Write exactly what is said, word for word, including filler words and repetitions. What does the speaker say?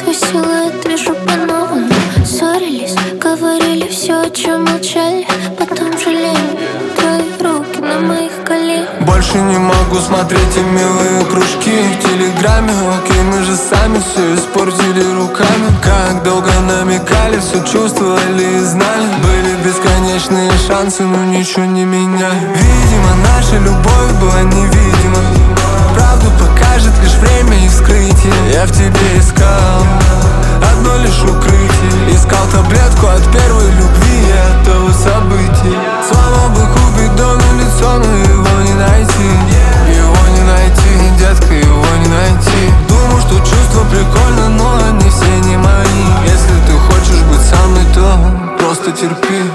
твой силуэт вижу по-новому. Ссорились, говорили все, о чем молчали, потом жалеем. Твои руки на моих коленях. Больше не могу смотреть и милые кружки в телеграме. Окей, мы же сами все испортили руками. Как долго намекали, все чувствовали и знали. Были бесконечные шансы, но ничего не меняли. Видимо, наша любовь была невидима. Правду покажет лишь время и вскрытие. Я в тебе искал одно лишь укрытие. Искал таблетку от первой любви и от того события. Слава бы Купидону лицо, но его не найти. Его не найти, детка, его не найти. Думаю, что чувства прикольно, но они все не мои. Если ты хочешь быть со мной, то просто терпи.